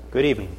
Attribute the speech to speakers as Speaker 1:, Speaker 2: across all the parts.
Speaker 1: Good evening.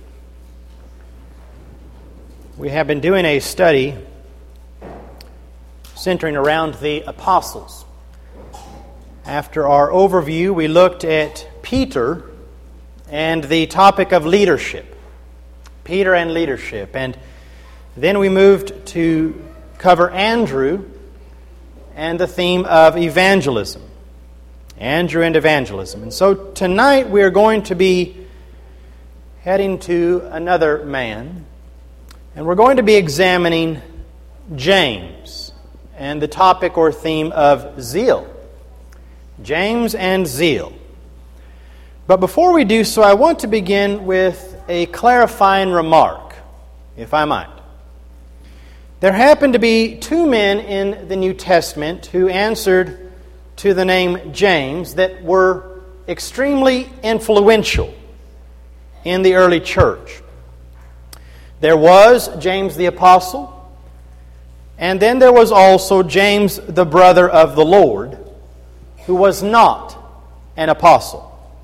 Speaker 1: We have been doing a study centering around the apostles. After our overview, we looked at Peter and the topic of leadership. Peter and leadership. And then we moved to cover Andrew and the theme of evangelism. Andrew and evangelism. And so tonight we are going to be heading to another man, and we're going to be examining James and the topic or theme of zeal. James and zeal. But before we do so, I want to begin with a clarifying remark, if I might. There happened to be two men in the New Testament who answered to the name James that were extremely influential in the early church. There was James the Apostle, and then there was also James the brother of the Lord, who was not an apostle.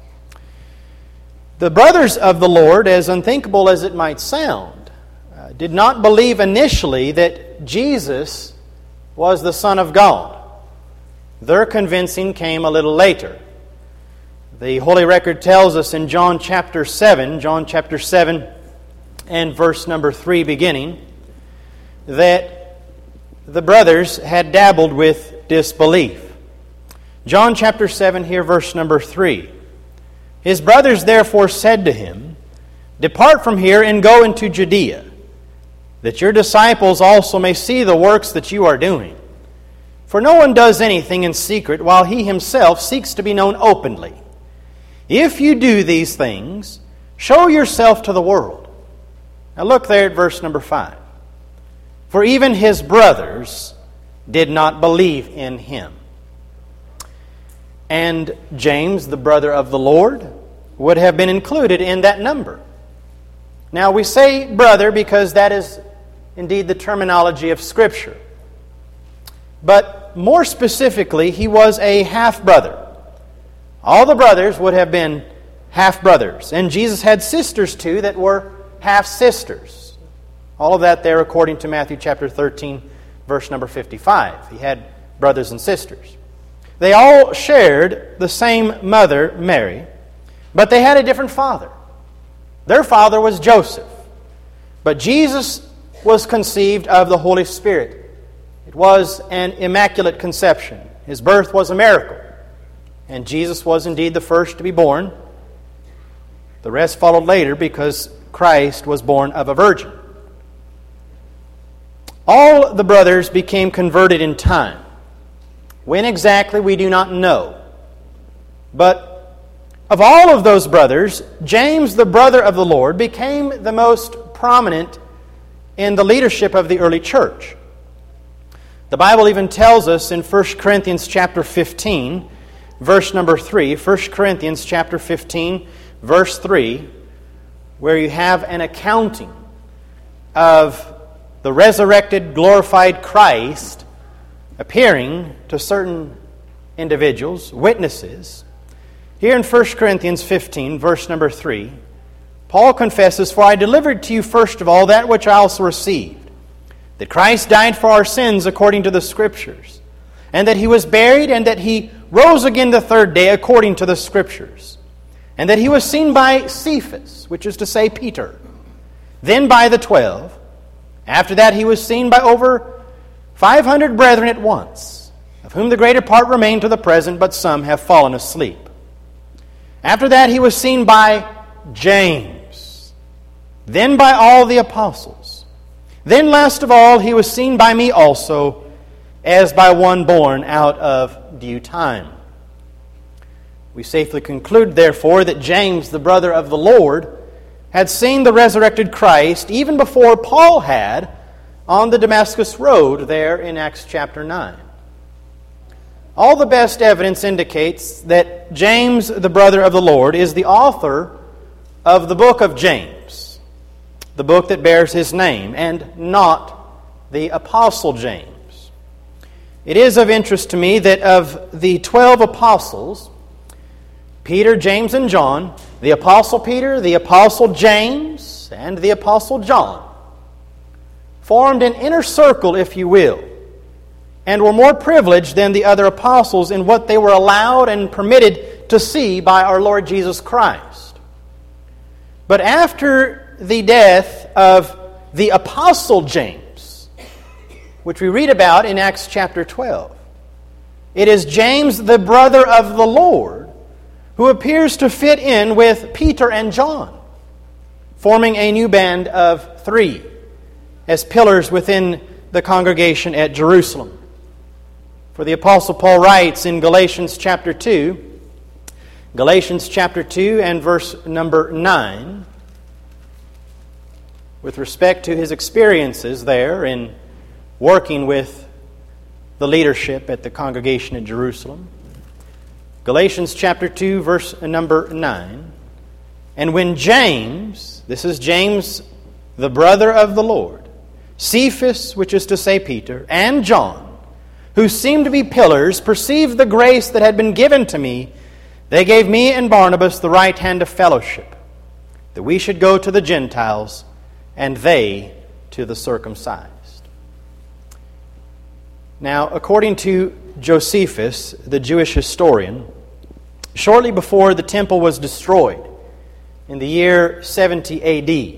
Speaker 1: The brothers of the Lord, as unthinkable as it might sound, did not believe initially that Jesus was the Son of God. Their convincing came a little later. The Holy Record tells us in John chapter 7 and verse number 3 beginning, that the brothers had dabbled with disbelief. John chapter 7 here, verse number 3. His brothers therefore said to him, "Depart from here and go into Judea, that your disciples also may see the works that you are doing. For no one does anything in secret while he himself seeks to be known openly. If you do these things, show yourself to the world." Now look there at verse number 5. For even his brothers did not believe in him. And James, the brother of the Lord, would have been included in that number. Now we say brother because that is indeed the terminology of Scripture. But more specifically, he was a half-brother. All the brothers would have been half-brothers. And Jesus had sisters too that were half-sisters. All of that there according to Matthew chapter 13, verse number 55. He had brothers and sisters. They all shared the same mother, Mary, but they had a different father. Their father was Joseph. But Jesus was conceived of the Holy Spirit. It was an immaculate conception. His birth was a miracle. And Jesus was indeed the first to be born. The rest followed later because Christ was born of a virgin. All the brothers became converted in time. When exactly, we do not know. But of all of those brothers, James, the brother of the Lord, became the most prominent in the leadership of the early church. The Bible even tells us in 1 Corinthians chapter 15, verse number 3, 1 Corinthians chapter 15, verse 3, where you have an accounting of the resurrected, glorified Christ appearing to certain individuals, witnesses. Here in 1 Corinthians 15, verse number 3, Paul confesses, "For I delivered to you first of all that which I also received, that Christ died for our sins according to the Scriptures, and that He was buried, and that He rose again the third day according to the Scriptures, and that He was seen by Cephas," which is to say Peter, "then by the 12. After that He was seen by over 500 brethren at once, of whom the greater part remain to the present, but some have fallen asleep. After that He was seen by James, then by all the apostles. Then last of all He was seen by me also, as by one born out of due time." We safely conclude, therefore, that James, the brother of the Lord, had seen the resurrected Christ even before Paul had on the Damascus Road there in Acts chapter 9. All the best evidence indicates that James, the brother of the Lord, is the author of the book of James, the book that bears his name, and not the Apostle James. It is of interest to me that of the 12 apostles, Peter, James, and John, the Apostle Peter, the Apostle James, and the Apostle John, formed an inner circle, if you will, and were more privileged than the other apostles in what they were allowed and permitted to see by our Lord Jesus Christ. But after the death of the Apostle James, which we read about in Acts chapter 12, it is James, the brother of the Lord, who appears to fit in with Peter and John, forming a new band of three as pillars within the congregation at Jerusalem. For the Apostle Paul writes in Galatians chapter 2 and verse number 9, with respect to his experiences there in working with the leadership at the congregation in Jerusalem. Galatians chapter 2, verse number 9. And when James, this is James, the brother of the Lord, Cephas, which is to say Peter, and John, who seemed to be pillars, perceived the grace that had been given to me, they gave me and Barnabas the right hand of fellowship, that we should go to the Gentiles, and they to the circumcised. Now, according to Josephus, the Jewish historian, shortly before the temple was destroyed, in the year 70 A.D.,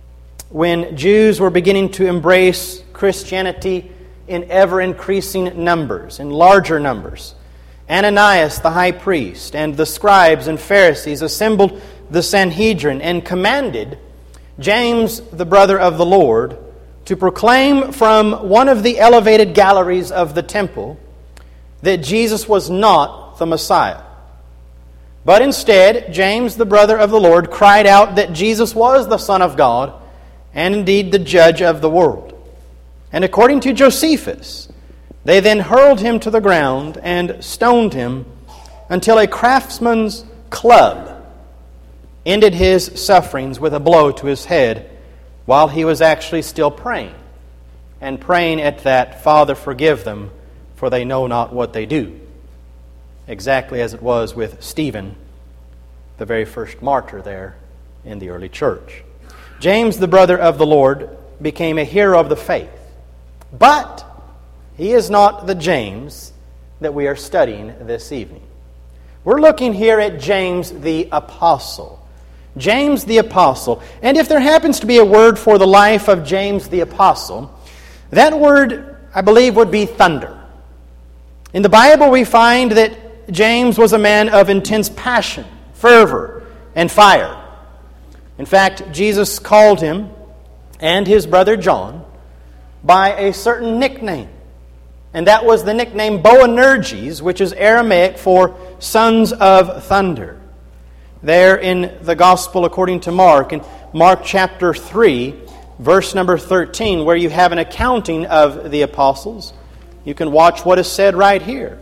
Speaker 1: when Jews were beginning to embrace Christianity in ever-increasing numbers, in larger numbers, Ananias the high priest and the scribes and Pharisees assembled the Sanhedrin and commanded James, the brother of the Lord, to proclaim from one of the elevated galleries of the temple that Jesus was not the Messiah. But instead, James, the brother of the Lord, cried out that Jesus was the Son of God and indeed the judge of the world. And according to Josephus, they then hurled him to the ground and stoned him until a craftsman's club ended his sufferings with a blow to his head while he was actually still praying. And praying at that, Father, forgive them, for they know not what they do. Exactly as it was with Stephen, the very first martyr there in the early church. James, the brother of the Lord, became a hero of the faith. But he is not the James that we are studying this evening. We're looking here at James the Apostle. James the Apostle. And if there happens to be a word for the life of James the Apostle, that word, I believe, would be thunder. In the Bible, we find that James was a man of intense passion, fervor, and fire. In fact, Jesus called him and his brother John by a certain nickname. And that was the nickname Boanerges, which is Aramaic for sons of thunder. There in the Gospel according to Mark, in Mark chapter 3, verse number 13, where you have an accounting of the apostles, you can watch what is said right here,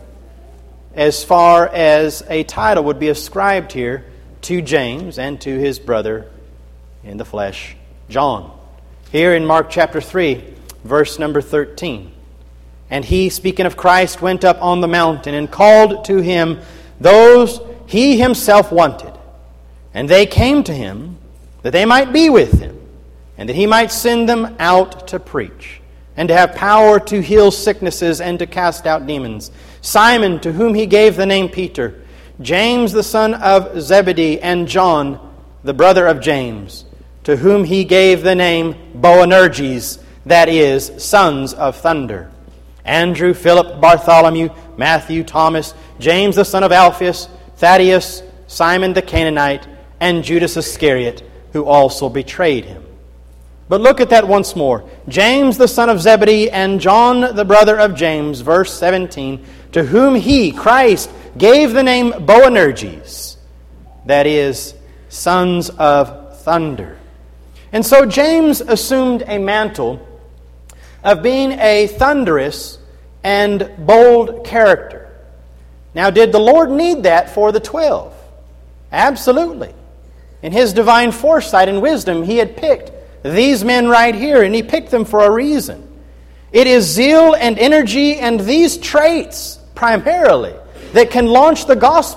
Speaker 1: as far as a title would be ascribed here to James and to his brother in the flesh, John. Here in Mark chapter 3, verse number 13, and he, speaking of Christ, went up on the mountain and called to him those he himself wanted. And they came to him that they might be with him, and that he might send them out to preach, and to have power to heal sicknesses and to cast out demons. Simon, to whom he gave the name Peter, James the son of Zebedee, and John, the brother of James, to whom he gave the name Boanerges, that is, sons of thunder. Andrew, Philip, Bartholomew, Matthew, Thomas, James the son of Alphaeus, Thaddeus, Simon the Canaanite, and Judas Iscariot, who also betrayed him. But look at that once more. James the son of Zebedee and John the brother of James, verse 17, to whom he, Christ, gave the name Boanerges, that is, sons of thunder. And so James assumed a mantle of being a thunderous and bold character. Now, did the Lord need that for the 12? Absolutely. In His divine foresight and wisdom, He had picked these men right here, and He picked them for a reason. It is zeal and energy and these traits, primarily, that can launch the gospel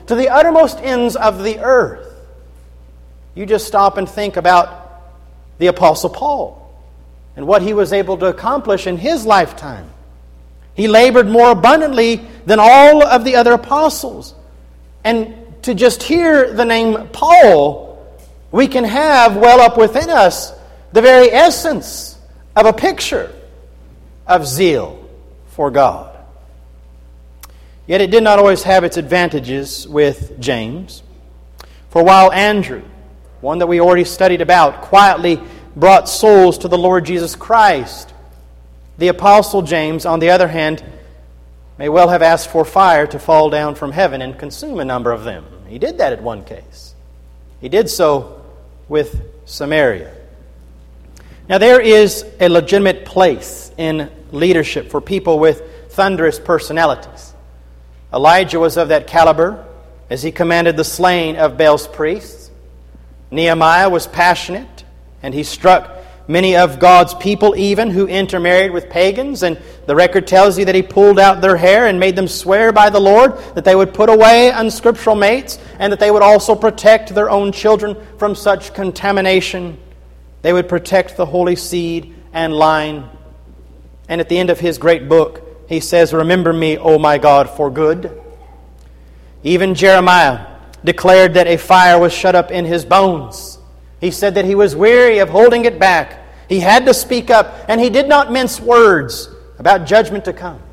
Speaker 1: to the uttermost ends of the earth. You just stop and think about the Apostle Paul and what he was able to accomplish in his lifetime. He labored more abundantly than all of the other apostles. And to just hear the name Paul, we can have well up within us the very essence of a picture of zeal for God. Yet it did not always have its advantages with James. For while Andrew, one that we already studied about, quietly brought souls to the Lord Jesus Christ, the Apostle James, on the other hand, may well have asked for fire to fall down from heaven and consume a number of them. He did that at one case. He did so with Samaria. Now there is a legitimate place in leadership for people with thunderous personalities. Elijah was of that caliber as he commanded the slaying of Baal's priests. Nehemiah was passionate, and he struck many of God's people even who intermarried with pagans. And the record tells you that he pulled out their hair and made them swear by the Lord that they would put away unscriptural mates and that they would also protect their own children from such contamination. They would protect the holy seed and line. And at the end of his great book, he says, "Remember me, O my God, for good." Even Jeremiah declared that a fire was shut up in his bones. He said that he was weary of holding it back. He had to speak up, and he did not mince words about judgment to come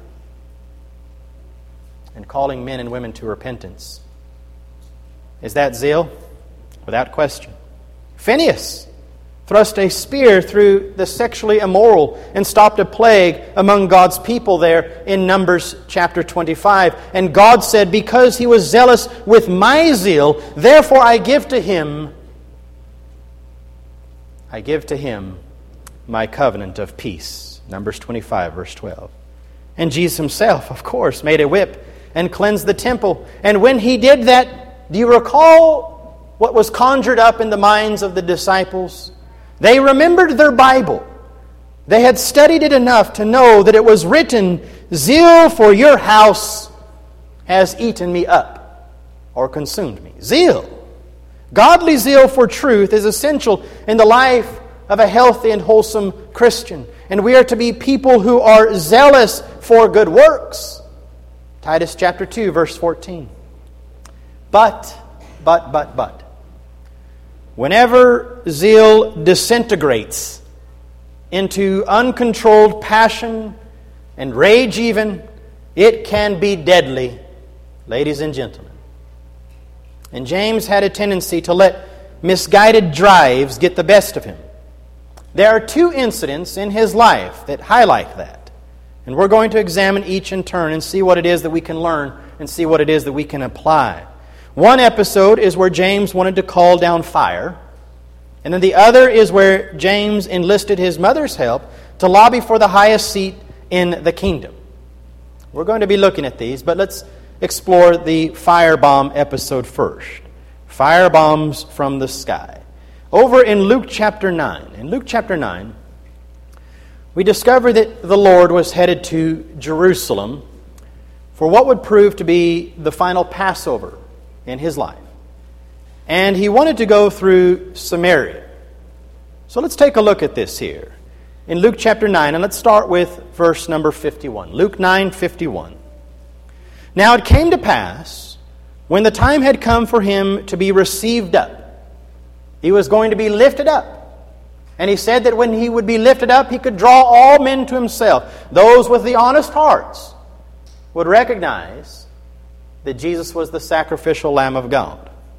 Speaker 1: and calling men and women to repentance. Is that zeal? Without question. Phinehas thrust a spear through the sexually immoral and stopped a plague among God's people there in Numbers chapter 25. And God said, "Because he was zealous with my zeal, therefore I give to him my covenant of peace." Numbers 25, verse 12. And Jesus himself, of course, made a whip and cleansed the temple. And when he did that, do you recall what was conjured up in the minds of the disciples? They remembered their Bible. They had studied it enough to know that it was written, "Zeal for your house has eaten me up," or consumed me. Zeal. Godly zeal for truth is essential in the life of a healthy and wholesome Christian. And we are to be people who are zealous for good works. Titus chapter 2, verse 14. But. Whenever zeal disintegrates into uncontrolled passion and rage even, it can be deadly, ladies and gentlemen. And James had a tendency to let misguided drives get the best of him. There are two incidents in his life that highlight that. And we're going to examine each in turn and see what it is that we can learn and see what it is that we can apply. One episode is where James wanted to call down fire. And then the other is where James enlisted his mother's help to lobby for the highest seat in the kingdom. We're going to be looking at these, but let's explore the firebomb episode first. Firebombs from the sky. Over in Luke chapter 9. In Luke chapter 9, we discover that the Lord was headed to Jerusalem for what would prove to be the final Passover in his life. And he wanted to go through Samaria. So let's take a look at this here. In Luke chapter 9, and let's start with verse number 51. Luke 9:51. Now it came to pass, when the time had come for him to be received up, he was going to be lifted up. And he said that when he would be lifted up, he could draw all men to himself. Those with the honest hearts would recognize that Jesus was the sacrificial Lamb of God.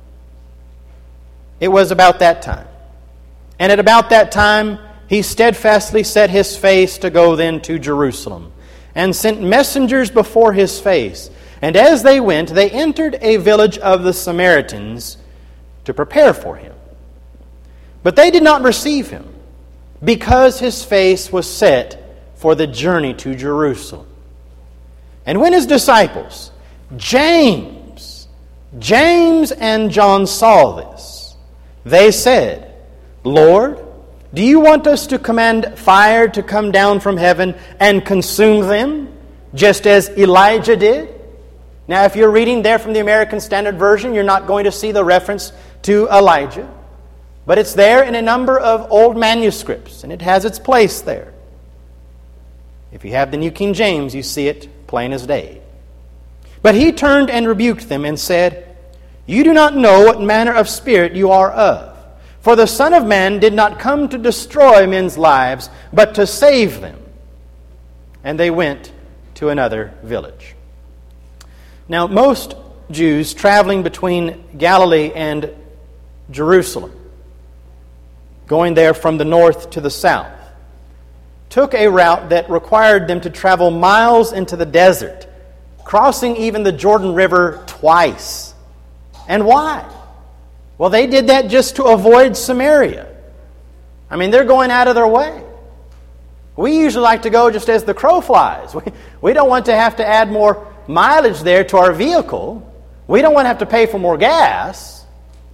Speaker 1: It was about that time. And at about that time, he steadfastly set his face to go then to Jerusalem, and sent messengers before his face. And as they went, they entered a village of the Samaritans to prepare for him. But they did not receive him, because his face was set for the journey to Jerusalem. And when his disciples, James and John, saw this, they said, "Lord, do you want us to command fire to come down from heaven and consume them, just as Elijah did?" Now, if you're reading there from the American Standard Version, you're not going to see the reference to Elijah. But it's there in a number of old manuscripts, and it has its place there. If you have the New King James, you see it plain as day. But he turned and rebuked them and said, "You do not know what manner of spirit you are of. For the Son of Man did not come to destroy men's lives, but to save them." And they went to another village. Now, most Jews traveling between Galilee and Jerusalem, going there from the north to the south, took a route that required them to travel miles into the desert, crossing even the Jordan River twice. And why? Well, they did that just to avoid Samaria. I mean, they're going out of their way. We usually like to go just as the crow flies. We don't want to have to add more mileage there to our vehicle. We don't want to have to pay for more gas.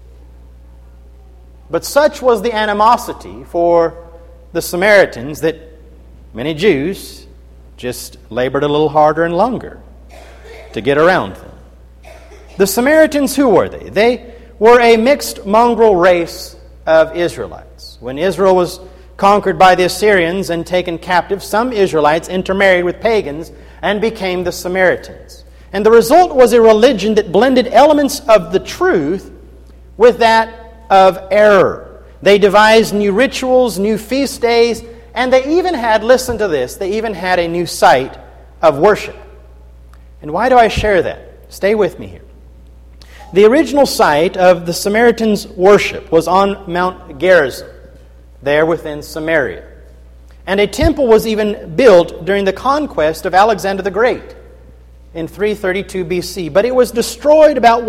Speaker 1: But such was the animosity for the Samaritans that many Jews just labored a little harder and longer to get around them. The Samaritans, who were they? They were a mixed mongrel race of Israelites. When Israel was conquered by the Assyrians and taken captive, some Israelites intermarried with pagans and became the Samaritans. And the result was a religion that blended elements of the truth with that of error. They devised new rituals, new feast days, and they even had, listen to this, they even had a new site of worship. And why do I share that? Stay with me here. The original site of the Samaritans' worship was on Mount Gerizim, there within Samaria. And a temple was even built during the conquest of Alexander the Great in 332 BC, but it was destroyed about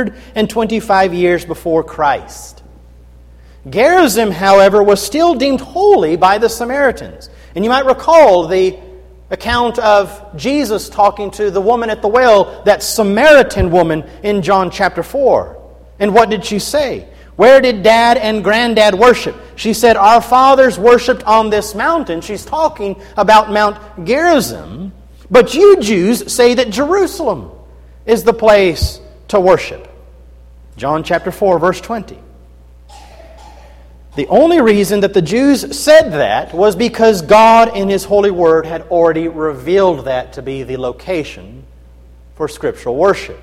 Speaker 1: 125 years before Christ. Gerizim, however, was still deemed holy by the Samaritans. And you might recall the account of Jesus talking to the woman at the well, that Samaritan woman in John chapter 4. And what did she say? "Where did Dad and Granddad worship?" She said, "Our fathers worshipped on this mountain." She's talking about Mount Gerizim. But you Jews say that Jerusalem is the place to worship. John chapter 4, verse 20. The only reason that the Jews said that was because God in His holy word had already revealed that to be the location for scriptural worship.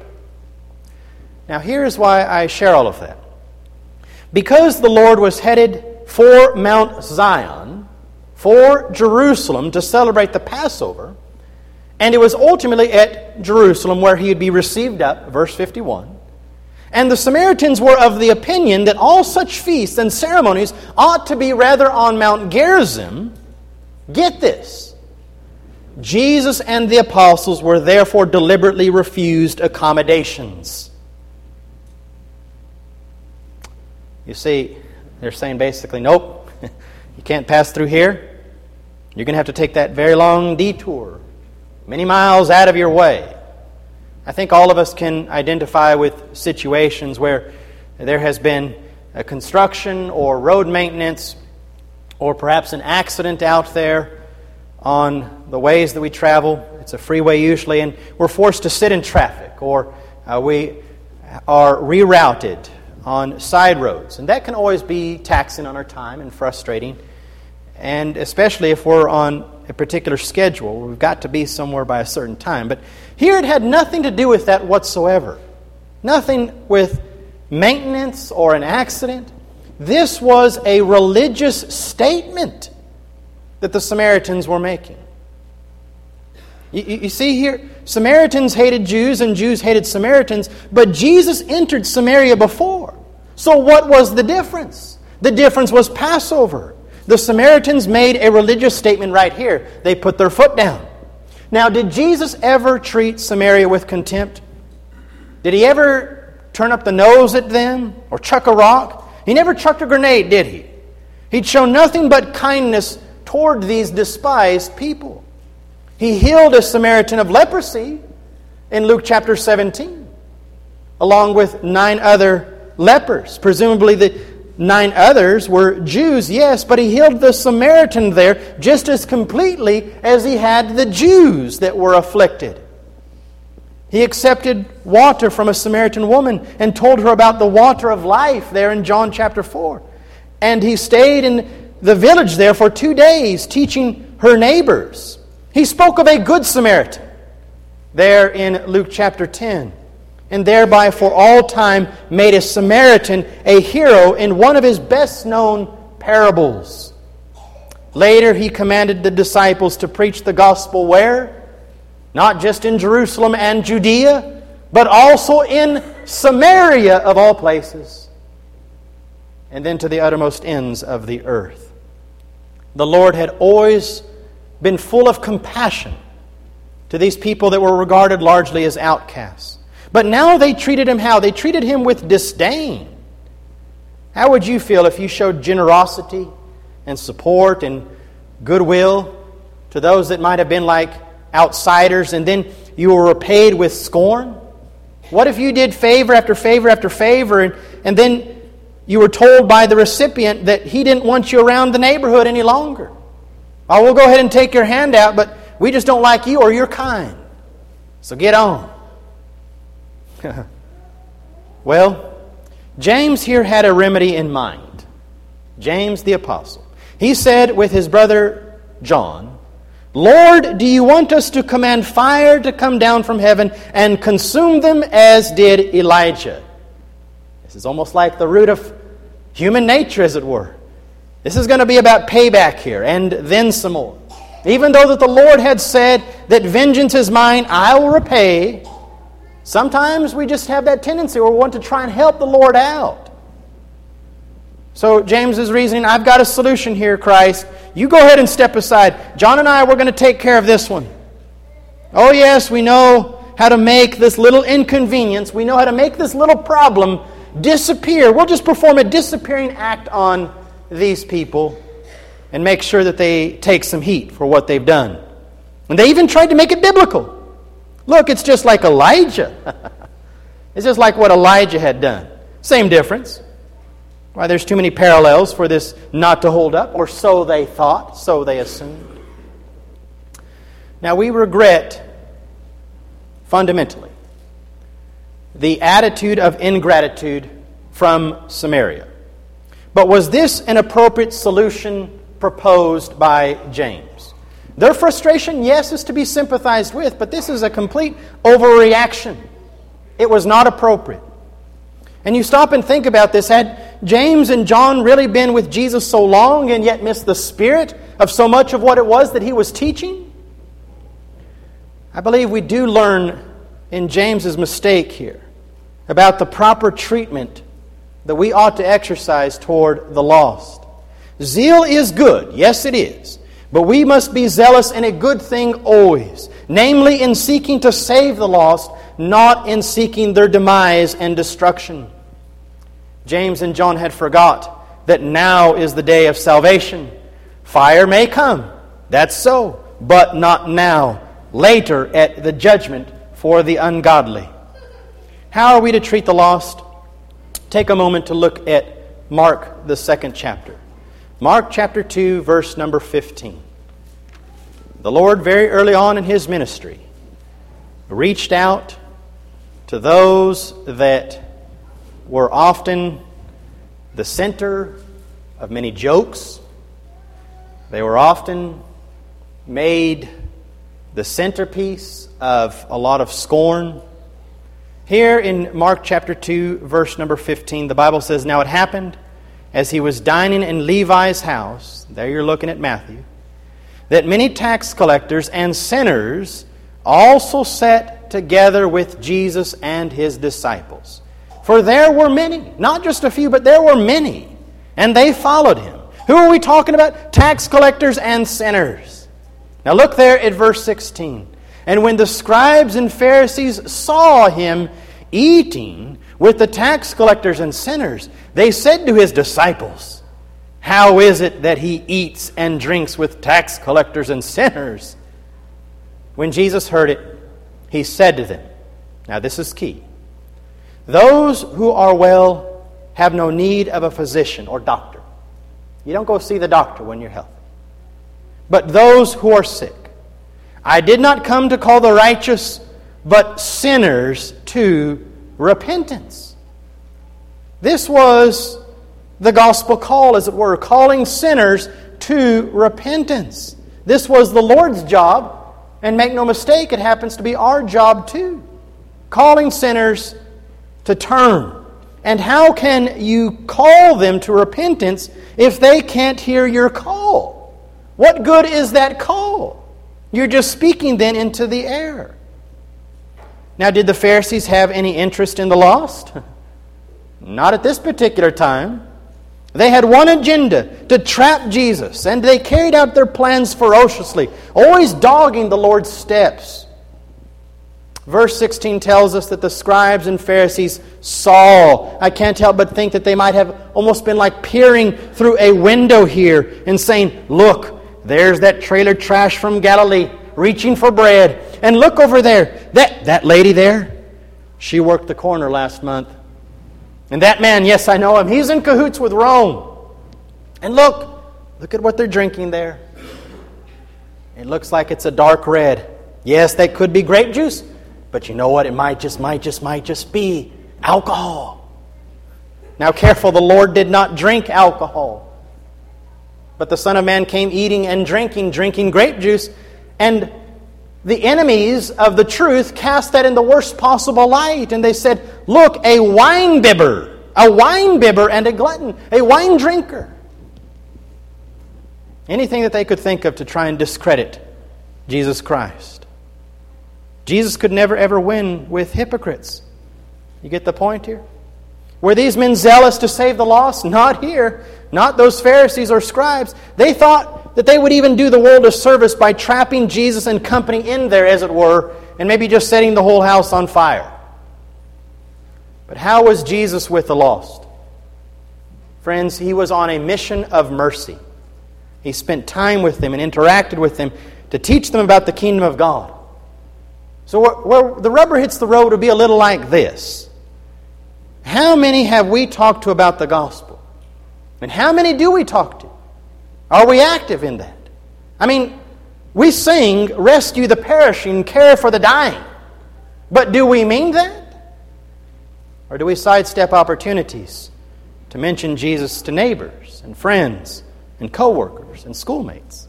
Speaker 1: Now here's why I share all of that. Because the Lord was headed for Mount Zion, for Jerusalem, to celebrate the Passover, and it was ultimately at Jerusalem where He would be received up, verse 51. And the Samaritans were of the opinion that all such feasts and ceremonies ought to be rather on Mount Gerizim. Get this. Jesus and the apostles were therefore deliberately refused accommodations. You see, they're saying basically, nope, you can't pass through here. You're going to have to take that very long detour, many miles out of your way. I think all of us can identify with situations where there has been a construction or road maintenance or perhaps an accident out there on the ways that we travel. It's a freeway usually, and we're forced to sit in traffic, or we are rerouted on side roads. And that can always be taxing on our time and frustrating, and especially if we're on a particular schedule. We've got to be somewhere by a certain time. But here it had nothing to do with that whatsoever. Nothing with maintenance or an accident. This was a religious statement that the Samaritans were making. You see here, Samaritans hated Jews and Jews hated Samaritans, but Jesus entered Samaria before. So what was the difference? The difference was Passover. The Samaritans made a religious statement right here. They put their foot down. Now, did Jesus ever treat Samaria with contempt? Did He ever turn up the nose at them or chuck a rock? He never chucked a grenade, did He? He'd show nothing but kindness toward these despised people. He healed a Samaritan of leprosy in Luke chapter 17, along with 9 other lepers. Presumably the 9 others were Jews, yes, but He healed the Samaritan there just as completely as He had the Jews that were afflicted. He accepted water from a Samaritan woman and told her about the water of life there in John chapter 4. And he stayed in the village there for 2 days, teaching her neighbors. He spoke of a good Samaritan there in Luke chapter 10, and thereby for all time made a Samaritan a hero in one of his best-known parables. Later, he commanded the disciples to preach the gospel where? Not just in Jerusalem and Judea, but also in Samaria of all places, and then to the uttermost ends of the earth. The Lord had always been full of compassion to these people that were regarded largely as outcasts. But now they treated him how? They treated him with disdain. How would you feel if you showed generosity and support and goodwill to those that might have been like outsiders, and then you were repaid with scorn? What if you did favor after favor after favor, and then you were told by the recipient that he didn't want you around the neighborhood any longer? Oh, we'll go ahead and take your hand out, but we just don't like you or you're kind. So get on. Well, James here had a remedy in mind. James the apostle. He said with his brother John, Lord, do you want us to command fire to come down from heaven and consume them as did Elijah? This is almost like the root of human nature, as it were. This is going to be about payback here, and then some more. Even though that the Lord had said that vengeance is mine, I will repay, sometimes we just have that tendency where we want to try and help the Lord out. So James is reasoning, I've got a solution here, Christ. You go ahead and step aside. John and I, we're going to take care of this one. Oh yes, we know how to make this little inconvenience. We know how to make this little problem disappear. We'll just perform a disappearing act on these people and make sure that they take some heat for what they've done. And they even tried to make it biblical. Look, it's just like Elijah. It's just like what Elijah had done. Same difference. Why, there's too many parallels for this not to hold up, or so they thought, so they assumed. Now, we regret fundamentally the attitude of ingratitude from Samaria. But was this an appropriate solution proposed by James? Their frustration, yes, is to be sympathized with, but this is a complete overreaction. It was not appropriate. And you stop and think about this. Had James and John really been with Jesus so long and yet missed the spirit of so much of what it was that he was teaching? I believe we do learn in James's mistake here about the proper treatment that we ought to exercise toward the lost. Zeal is good, yes it is, but we must be zealous in a good thing always, namely in seeking to save the lost, not in seeking their demise and destruction. James and John had forgot that now is the day of salvation. Fire may come, that's so, but not now, later at the judgment for the ungodly. How are we to treat the lost? Take a moment to look at Mark, the 2nd chapter. Mark chapter 2, verse number 15. The Lord, very early on in His ministry, reached out to those that were often the center of many jokes. They were often made the centerpiece of a lot of scorn. Here in Mark chapter 2, verse number 15, the Bible says, Now it happened, as he was dining in Levi's house, there you're looking at Matthew, that many tax collectors and sinners also sat together with Jesus and His disciples. For there were many, not just a few, but there were many, and they followed Him. Who are we talking about? Tax collectors and sinners. Now look there at verse 16. And when the scribes and Pharisees saw Him eating with the tax collectors and sinners, they said to His disciples, How is it that He eats and drinks with tax collectors and sinners? When Jesus heard it, He said to them, now this is key, those who are well have no need of a physician or doctor. You don't go see the doctor when you're healthy. But those who are sick. I did not come to call the righteous, but sinners to repentance. This was the gospel call, as it were, calling sinners to repentance. This was the Lord's job, and make no mistake, it happens to be our job too. Calling sinners to turn. And how can you call them to repentance if they can't hear your call? What good is that call? You're just speaking then into the air. Now, did the Pharisees have any interest in the lost? Not at this particular time. They had one agenda, to trap Jesus, and they carried out their plans ferociously, always dogging the Lord's steps. Verse 16 tells us that the scribes and Pharisees saw. I can't help but think that they might have almost been like peering through a window here and saying, look, there's that trailer trash from Galilee reaching for bread. And look over there, that lady there, she worked the corner last month. And that man, yes, I know him, he's in cahoots with Rome. And look at what they're drinking there. It looks like it's a dark red. Yes, that could be grape juice, but you know what? It might just be alcohol. Now careful, the Lord did not drink alcohol. But the Son of Man came eating and drinking grape juice. And the enemies of the truth cast that in the worst possible light. And they said, look, a wine bibber and a glutton, a wine drinker. Anything that they could think of to try and discredit Jesus Christ. Jesus could never ever win with hypocrites. You get the point here? Were these men zealous to save the lost? Not here. Not those Pharisees or scribes. They thought that they would even do the world a service by trapping Jesus and company in there, as it were, and maybe just setting the whole house on fire. But how was Jesus with the lost? Friends, He was on a mission of mercy. He spent time with them and interacted with them to teach them about the kingdom of God. So where the rubber hits the road would be a little like this. How many have we talked to about the gospel? And how many do we talk to? Are we active in that? I mean, we sing, rescue the perishing, care for the dying. But do we mean that? Or do we sidestep opportunities to mention Jesus to neighbors and friends and co-workers and schoolmates?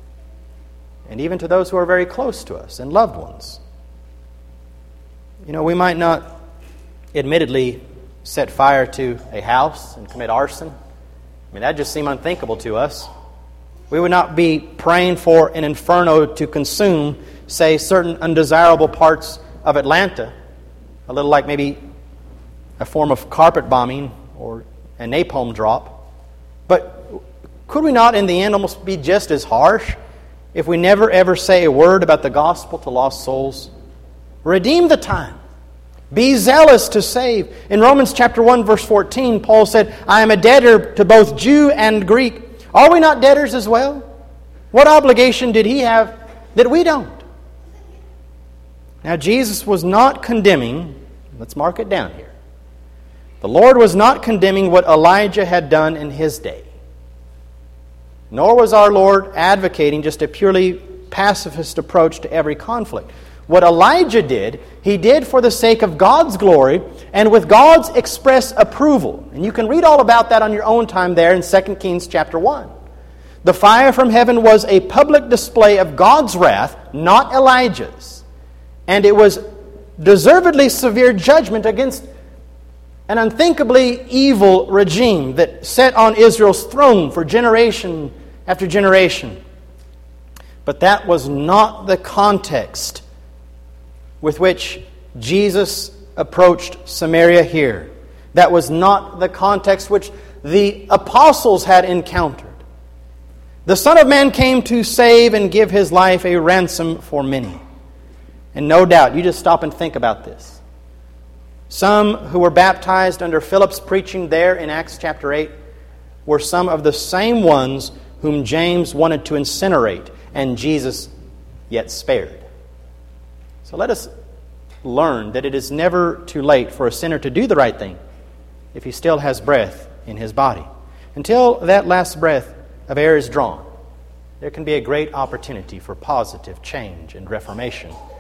Speaker 1: And even to those who are very close to us and loved ones. You know, we might not admittedly set fire to a house and commit arson. I mean, that just seemed unthinkable to us. We would not be praying for an inferno to consume, say, certain undesirable parts of Atlanta. A little like maybe a form of carpet bombing or a napalm drop. But could we not, in the end, almost be just as harsh if we never ever say a word about the gospel to lost souls? Redeem the time. Be zealous to save. In Romans chapter 1, verse 14, Paul said, I am a debtor to both Jew and Greek. Are we not debtors as well? What obligation did he have that we don't? Now, Jesus was not condemning, let's mark it down here. The Lord was not condemning what Elijah had done in his day. Nor was our Lord advocating just a purely pacifist approach to every conflict. What Elijah did, he did for the sake of God's glory and with God's express approval. And you can read all about that on your own time there in 2 Kings chapter 1. The fire from heaven was a public display of God's wrath, not Elijah's. And it was deservedly severe judgment against an unthinkably evil regime that sat on Israel's throne for generation after generation. But that was not the context with which Jesus approached Samaria here. That was not the context which the apostles had encountered. The Son of Man came to save and give His life a ransom for many. And no doubt, you just stop and think about this. Some who were baptized under Philip's preaching there in Acts chapter 8 were some of the same ones whom James wanted to incinerate, and Jesus yet spared. So let us learn that it is never too late for a sinner to do the right thing if he still has breath in his body. Until that last breath of air is drawn, there can be a great opportunity for positive change and reformation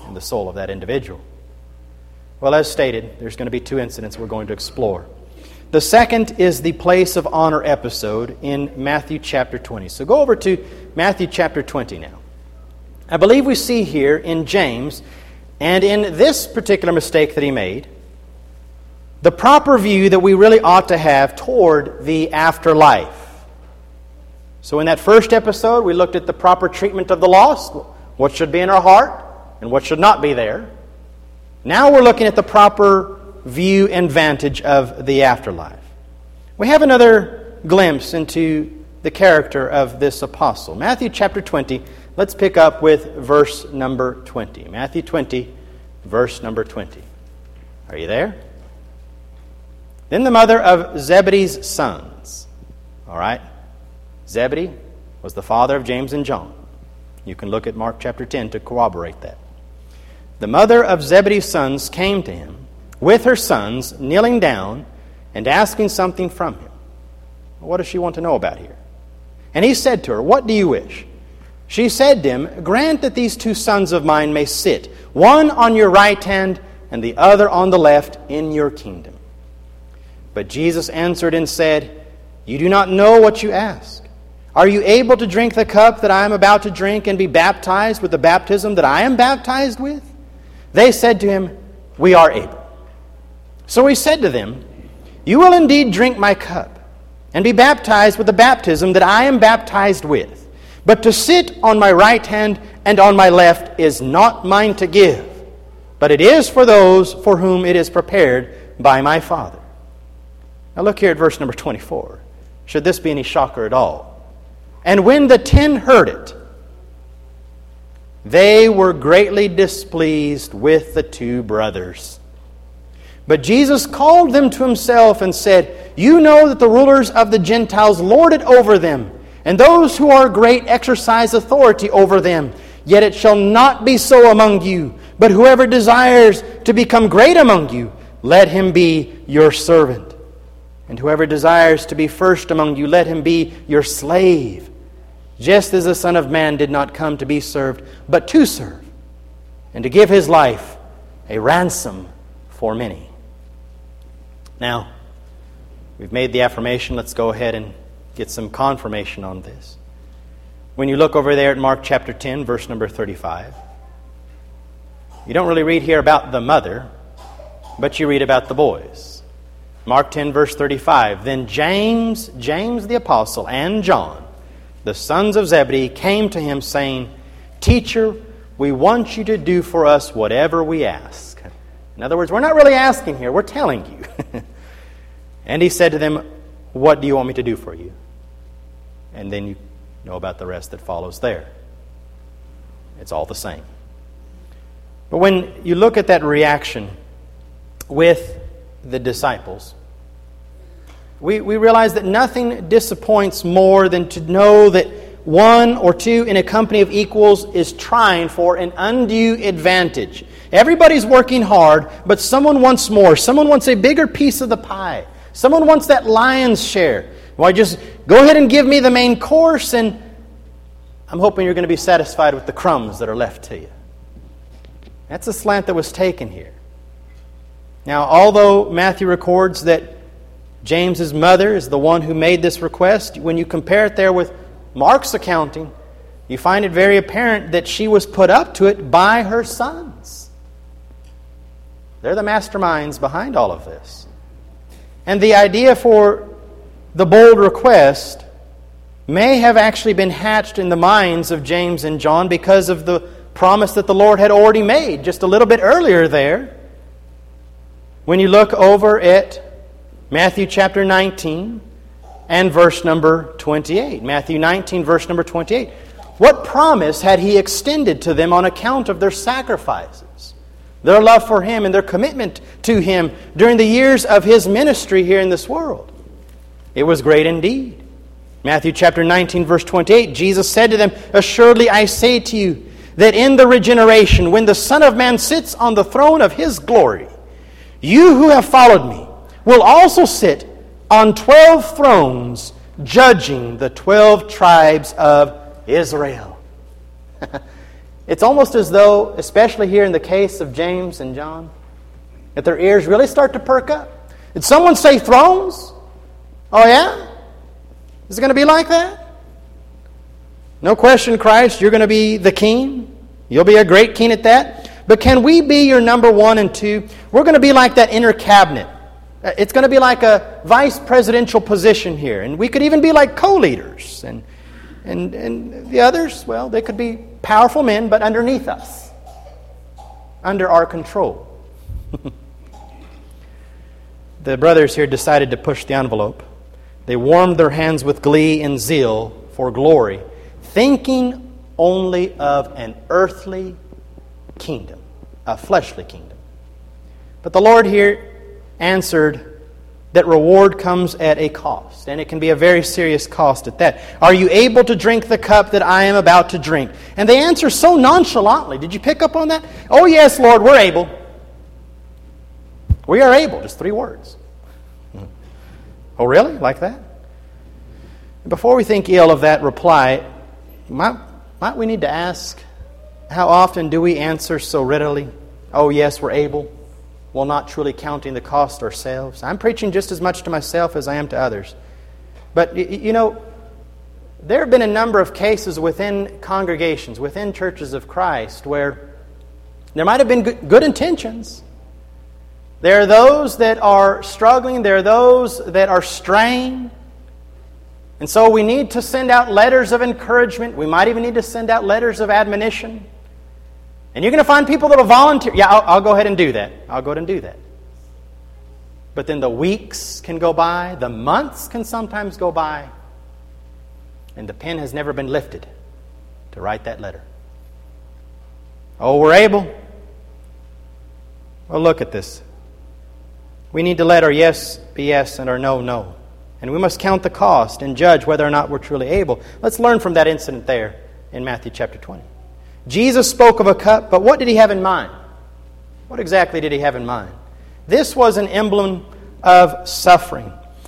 Speaker 1: in the soul of that individual? Well, as stated, there's going to be two incidents we're going to explore. The second is the place of honor episode in Matthew chapter 20. So go over to Matthew chapter 20 now. I believe we see here in James, and in this particular mistake that he made, the proper view that we really ought to have toward the afterlife. So in that first episode, we looked at the proper treatment of the lost, what should be in our heart and what should not be there. Now we're looking at the proper view and vantage of the afterlife. We have another glimpse into the character of this apostle. Matthew chapter 20, let's pick up with verse number 20. Matthew 20, verse number 20. Are you there? Then the mother of Zebedee's sons. All right? Zebedee was the father of James and John. You can look at Mark chapter 10 to corroborate that. The mother of Zebedee's sons came to him with her sons, kneeling down and asking something from him. What does she want to know about here? And he said to her, "What do you wish?" She said to him, "Grant that these two sons of mine may sit, one on your right hand and the other on the left, in your kingdom." But Jesus answered and said, "You do not know what you ask. Are you able to drink the cup that I am about to drink and be baptized with the baptism that I am baptized with?" They said to him, "We are able." So he said to them, "You will indeed drink my cup and be baptized with the baptism that I am baptized with. But to sit on my right hand and on my left is not mine to give, but it is for those for whom it is prepared by my Father." Now look here at verse number 24. Should this be any shocker at all? "And when the 10 heard it, they were greatly displeased with the two brothers. But Jesus called them to himself and said, You know that the rulers of the Gentiles lord it over them, and those who are great exercise authority over them. Yet it shall not be so among you. But whoever desires to become great among you, let him be your servant. And whoever desires to be first among you, let him be your slave. Just as the Son of Man did not come to be served, but to serve, and to give his life a ransom for many." Now, we've made the affirmation. Let's go ahead and get some confirmation on this. When you look over there at Mark chapter 10, verse number 35, you don't really read here about the mother, but you read about the boys. Mark 10, verse 35, "Then James the apostle, and John, the sons of Zebedee, came to him, saying, Teacher, we want you to do for us whatever we ask." In other words, we're not really asking here, we're telling you. And he said to them, "What do you want me to do for you?" And then you know about the rest that follows there. It's all the same. But when you look at that reaction with the disciples, we realize that nothing disappoints more than to know that one or two in a company of equals is trying for an undue advantage. Everybody's working hard, but someone wants more. Someone wants a bigger piece of the pie. Someone wants that lion's share. Why, just go ahead and give me the main course, and I'm hoping you're going to be satisfied with the crumbs that are left to you. That's the slant that was taken here. Now, although Matthew records that James's mother is the one who made this request, when you compare it there with Mark's accounting, you find it very apparent that she was put up to it by her sons. They're the masterminds behind all of this. And the idea for the bold request may have actually been hatched in the minds of James and John because of the promise that the Lord had already made just a little bit earlier there. When you look over at Matthew chapter 19 and verse number 28. Matthew 19, verse number 28. What promise had he extended to them on account of their sacrifices, their love for him, and their commitment to him during the years of his ministry here in this world? It was great indeed. Matthew chapter 19, verse 28, Jesus said to them, Assuredly I say to you, that in the regeneration, when the Son of Man sits on the throne of his glory, you who have followed me will also sit on 12 thrones, judging the 12 tribes of Israel. It's almost as though, especially here in the case of James and John, that their ears really start to perk up. Did someone say thrones? Oh yeah? Is it going to be like that? No question, Christ, you're going to be the king. You'll be a great king at that. But can we be your number 1 and 2? We're going to be like that inner cabinet. It's going to be like a vice presidential position here. And we could even be like co-leaders. And the others, well, they could be powerful men, but underneath us. Under our control. The brothers here decided to push the envelope. They warmed their hands with glee and zeal for glory, thinking only of an earthly kingdom, a fleshly kingdom. But the Lord here answered that reward comes at a cost, and it can be a very serious cost at that. Are you able to drink the cup that I am about to drink? And they answer so nonchalantly. Did you pick up on that? Oh yes, Lord, we're able. We are able. Just 3 words. Oh really? Like that? Before we think ill of that reply, might we need to ask, how often do we answer so readily, oh yes, we're able, while not truly counting the cost ourselves? I'm preaching just as much to myself as I am to others. But, you know, there have been a number of cases within congregations, within churches of Christ, where there might have been good intentions. There are those that are struggling. There are those that are straying. And so we need to send out letters of encouragement. We might even need to send out letters of admonition. And you're going to find people that will volunteer. Yeah, I'll go ahead and do that. I'll go ahead and do that. But then the weeks can go by. The months can sometimes go by. And the pen has never been lifted to write that letter. Oh, we're able. Well, look at this. We need to let our yes be yes and our no, no. And we must count the cost and judge whether or not we're truly able. Let's learn from that incident there in Matthew chapter 20. Jesus spoke of a cup, but what did he have in mind? What exactly did he have in mind? This was an emblem of suffering.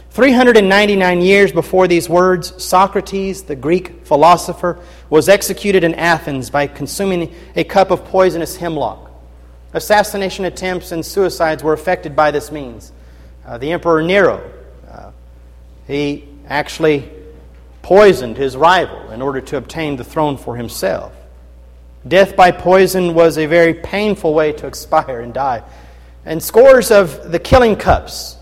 Speaker 1: 399 years before these words, Socrates, the Greek philosopher, was executed in Athens by consuming a cup of poisonous hemlock. Assassination attempts and suicides were effected by this means. The Emperor Nero, he actually poisoned his rival in order to obtain the throne for himself. Death by poison was a very painful way to expire and die. And scores of the killing cups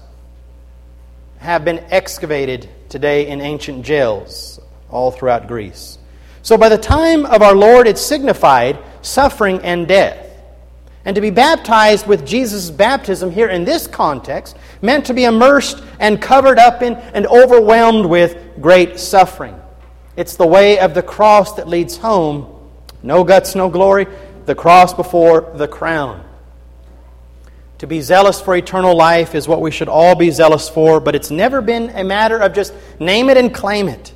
Speaker 1: have been excavated today in ancient jails all throughout Greece. So by the time of our Lord, it signified suffering and death. And to be baptized with Jesus' baptism here in this context meant to be immersed and covered up in and overwhelmed with great suffering. It's the way of the cross that leads home. No guts, no glory. The cross before the crown. To be zealous for eternal life is what we should all be zealous for, but it's never been a matter of just name it and claim it.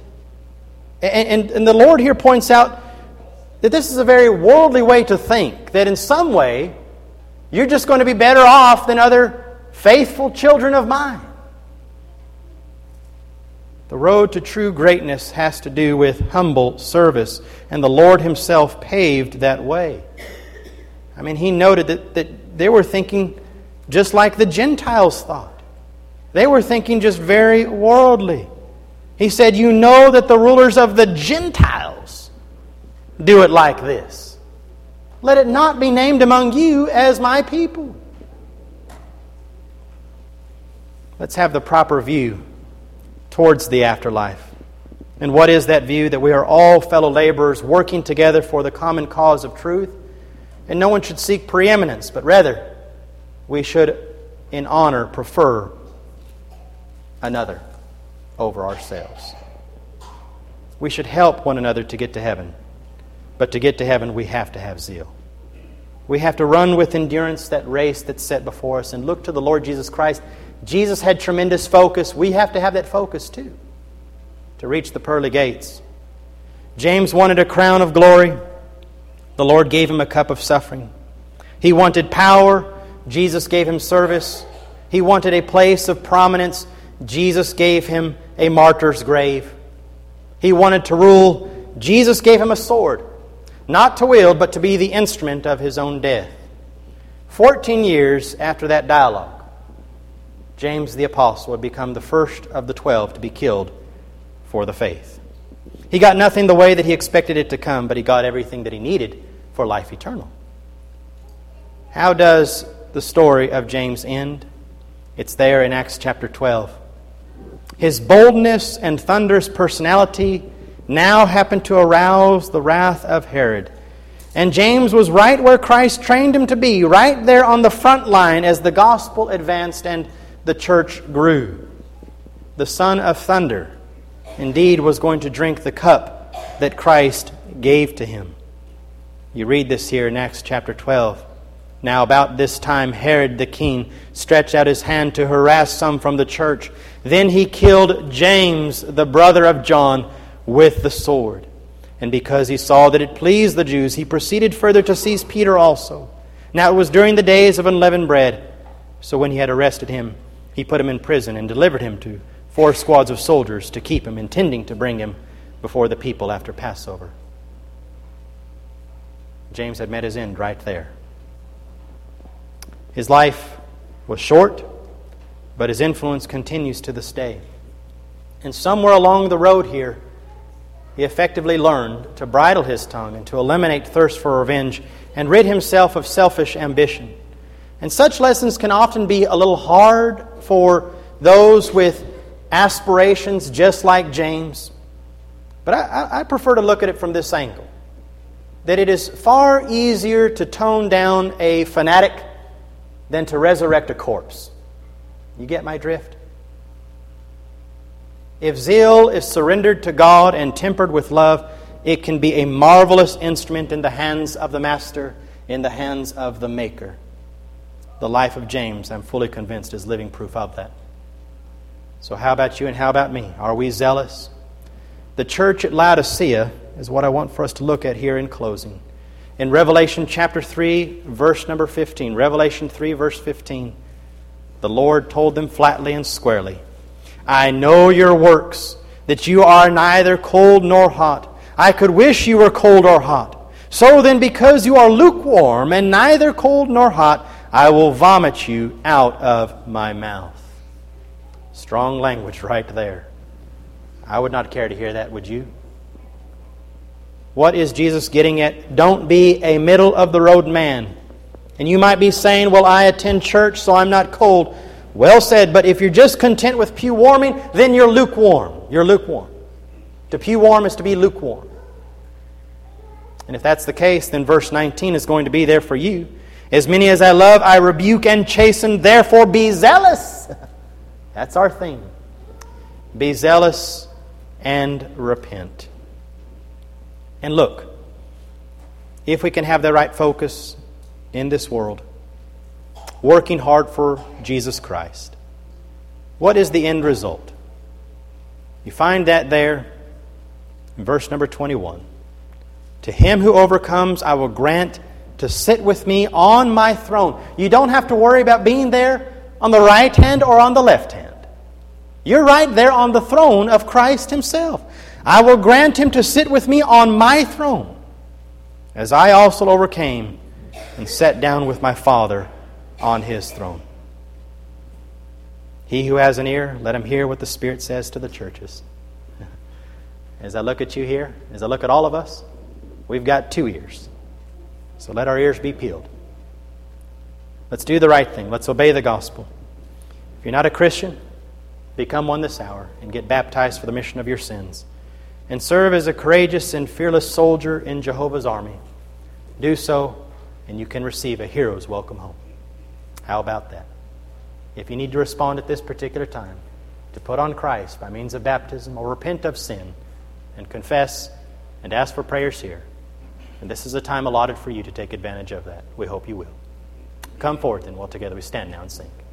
Speaker 1: And the Lord here points out that this is a very worldly way to think, that in some way you're just going to be better off than other faithful children of mine. The road to true greatness has to do with humble service, and the Lord Himself paved that way. I mean, He noted that they were thinking just like the Gentiles thought. They were thinking just very worldly. He said, you know that the rulers of the Gentiles do it like this. Let it not be named among you as my people. Let's have the proper view towards the afterlife. And what is that view? That we are all fellow laborers working together for the common cause of truth. And no one should seek preeminence, but rather we should, in honor, prefer another over ourselves. We should help one another to get to heaven. But to get to heaven, we have to have zeal. We have to run with endurance that race that's set before us and look to the Lord Jesus Christ. Jesus had tremendous focus. We have to have that focus too to reach the pearly gates. James wanted a crown of glory. The Lord gave him a cup of suffering. He wanted power. Jesus gave him service. He wanted a place of prominence. Jesus gave him a martyr's grave. He wanted to rule. Jesus gave him a sword. not to wield, but to be the instrument of his own death. 14 years after that dialogue, James the Apostle would become the first of the 12 to be killed for the faith. He got nothing the way that he expected it to come, but he got everything that he needed for life eternal. How does the story of James end? It's there in Acts chapter 12. His boldness and thunderous personality now happened to arouse the wrath of Herod. And James was right where Christ trained him to be, right there on the front line as the gospel advanced and the church grew. The son of thunder indeed was going to drink the cup that Christ gave to him. You read this here in Acts chapter 12. Now about this time Herod the king stretched out his hand to harass some from the church. Then he killed James, the brother of John, with the sword. And because he saw that it pleased the Jews, he proceeded further to seize Peter also. Now it was during the days of unleavened bread. So when he had arrested him, he put him in prison and delivered him to 4 squads of soldiers to keep him, intending to bring him before the people after Passover. James had met his end right there. His life was short, but his influence continues to this day. And somewhere along the road here, he effectively learned to bridle his tongue and to eliminate thirst for revenge and rid himself of selfish ambition. And such lessons can often be a little hard for those with aspirations just like James. But I prefer to look at it from this angle. That it is far easier to tone down a fanatic than to resurrect a corpse. You get my drift? If zeal is surrendered to God and tempered with love, it can be a marvelous instrument in the hands of the Master, in the hands of the Maker. The life of James, I'm fully convinced, is living proof of that. So how about you and how about me? Are we zealous? The church at Laodicea is what I want for us to look at here in closing. In Revelation chapter 3, verse number 15, Revelation 3, verse 15, the Lord told them flatly and squarely, I know your works, that you are neither cold nor hot. I could wish you were cold or hot. So then, because you are lukewarm and neither cold nor hot, I will vomit you out of my mouth. Strong language right there. I would not care to hear that, would you? What is Jesus getting at? Don't be a middle-of-the-road man. And you might be saying, well, I attend church, so I'm not cold. Well said, but if you're just content with pew warming, then you're lukewarm. You're lukewarm. To pew warm is to be lukewarm. And if that's the case, then verse 19 is going to be there for you. As many as I love, I rebuke and chasten, therefore be zealous. That's our theme. Be zealous and repent. And look, if we can have the right focus in this world, working hard for Jesus Christ, what is the end result? You find that there in verse number 21. To him who overcomes, I will grant to sit with me on my throne. You don't have to worry about being there on the right hand or on the left hand. You're right there on the throne of Christ Himself. I will grant him to sit with me on my throne, as I also overcame and sat down with my Father on His throne. He who has an ear, let him hear what the Spirit says to the churches. As I look at you here, as I look at all of us, we've got 2 ears. So let our ears be peeled. Let's do the right thing. Let's obey the gospel. If you're not a Christian, become one this hour and get baptized for the remission of your sins. And serve as a courageous and fearless soldier in Jehovah's army. Do so, and you can receive a hero's welcome home. How about that? If you need to respond at this particular time, to put on Christ by means of baptism or repent of sin and confess and ask for prayers here, and this is a time allotted for you to take advantage of that. We hope you will. Come forth, and while together we stand now and sing.